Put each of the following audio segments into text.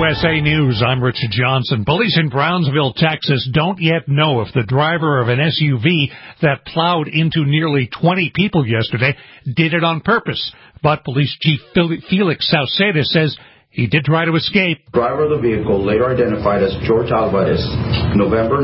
USA News, I'm Richard Johnson. Police in Brownsville, Texas don't yet know if the driver of an SUV that plowed into nearly 20 people yesterday did it on purpose. But Police Chief Felix Sauceda says he did try to escape. Driver of the vehicle, later identified as George Alvarez, November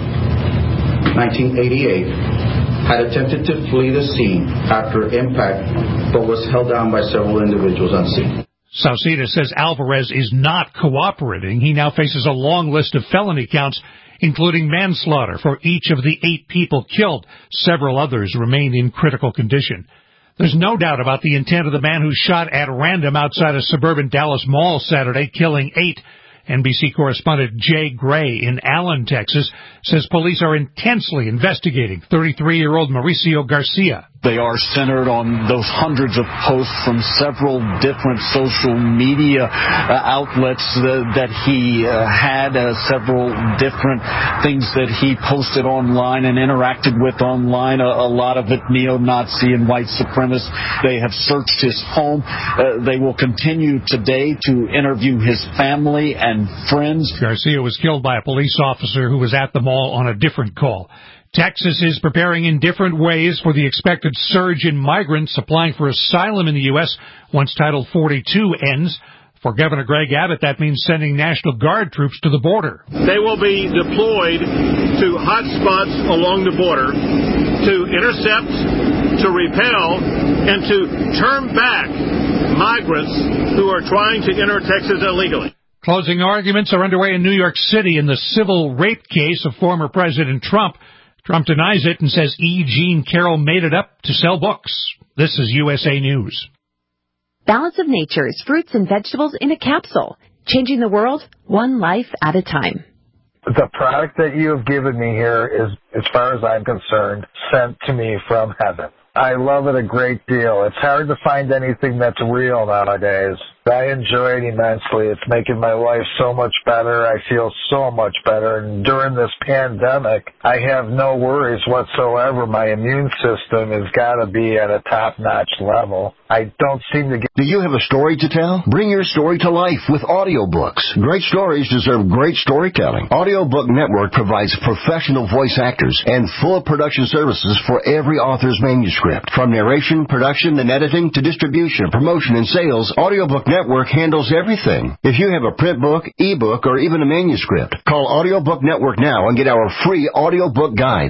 9, 1988, had attempted to flee the scene after impact, but was held down by several individuals on scene. Sauceda says Alvarez is not cooperating. He now faces a long list of felony counts, including manslaughter for each of the 8 people killed. Several others remain in critical condition. There's no doubt about the intent of the man who shot at random outside a suburban Dallas mall Saturday, killing 8. NBC correspondent Jay Gray in Allen, Texas, says police are intensely investigating 33-year-old Mauricio Garcia. They are centered on those hundreds of posts from several different social media outlets that he had, several different things that he posted online and interacted with online, a lot of it neo-Nazi and white supremacist. They have searched his home. They will continue today to interview his family and friends. Garcia was killed by a police officer who was at the mall on a different call. Texas is preparing in different ways for the expected surge in migrants applying for asylum in the U.S. once Title 42 ends. For Governor Greg Abbott, that means sending National Guard troops to the border. They will be deployed to hot spots along the border to intercept, to repel, and to turn back migrants who are trying to enter Texas illegally. Closing arguments are underway in New York City in the civil rape case of former President Trump. Trump denies it and says E. Jean Carroll made it up to sell books. This is USA News. Balance of Nature's fruits and vegetables in a capsule, changing the world one life at a time. The product that you have given me here is, as far as I'm concerned, sent to me from heaven. I love it a great deal. It's hard to find anything that's real nowadays. I enjoy it immensely. It's making my life so much better. I feel so much better. And during this pandemic, I have no worries whatsoever. My immune system has got to be at a top-notch level. I don't seem to get... Do you have a story to tell? Bring your story to life with audiobooks. Great stories deserve great storytelling. Audiobook Network provides professional voice actors and full production services for every author's manuscript. From narration, production, and editing to distribution, promotion, and sales, Audiobook Network handles everything. If you have a print book, ebook, or even a manuscript, call Audiobook Network now and get our free audiobook guide.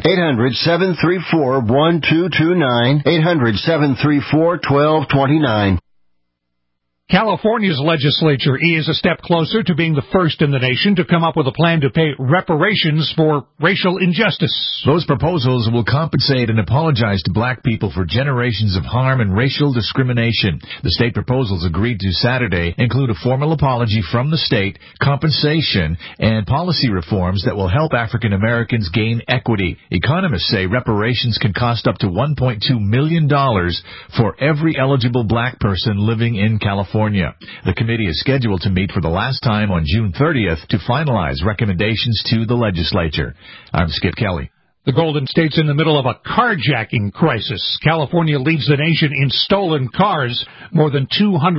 800-734-1229. 800-734-1229. California's legislature is a step closer to being the first in the nation to come up with a plan to pay reparations for racial injustice. Those proposals will compensate and apologize to black people for generations of harm and racial discrimination. The state proposals agreed to Saturday include a formal apology from the state, compensation, and policy reforms that will help African Americans gain equity. Economists say reparations can cost up to $1.2 million for every eligible black person living in California. The committee is scheduled to meet for the last time on June 30th to finalize recommendations to the legislature. I'm Skip Kelly. The Golden State's in the middle of a carjacking crisis. California leads the nation in stolen cars, more than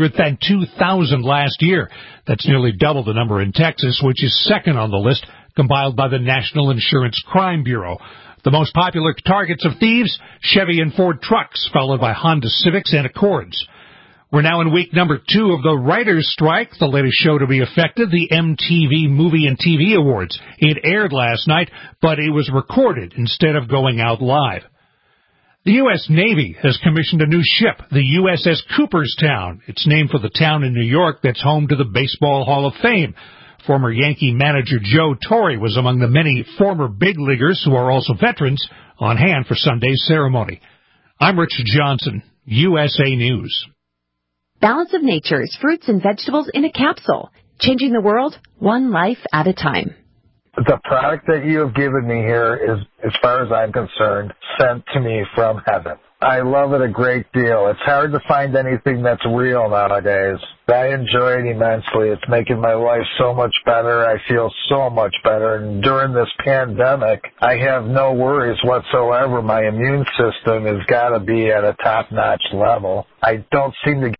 202,000 last year. That's nearly double the number in Texas, which is second on the list, compiled by the National Insurance Crime Bureau. The most popular targets of thieves, Chevy and Ford trucks, followed by Honda Civics and Accords. We're now in week number 2 of the writers' strike, the latest show to be affected, the MTV Movie and TV Awards. It aired last night, but it was recorded instead of going out live. The U.S. Navy has commissioned a new ship, the USS Cooperstown. It's named for the town in New York that's home to the Baseball Hall of Fame. Former Yankee manager Joe Torre was among the many former big leaguers who are also veterans on hand for Sunday's ceremony. I'm Richard Johnson, USA News. Balance of Nature's fruits and vegetables in a capsule, changing the world one life at a time. The product that you have given me here is, as far as I'm concerned, sent to me from heaven. I love it a great deal. It's hard to find anything that's real nowadays. I enjoy it immensely. It's making my life so much better. I feel so much better. And during this pandemic, I have no worries whatsoever. My immune system has got to be at a top-notch level. I don't seem to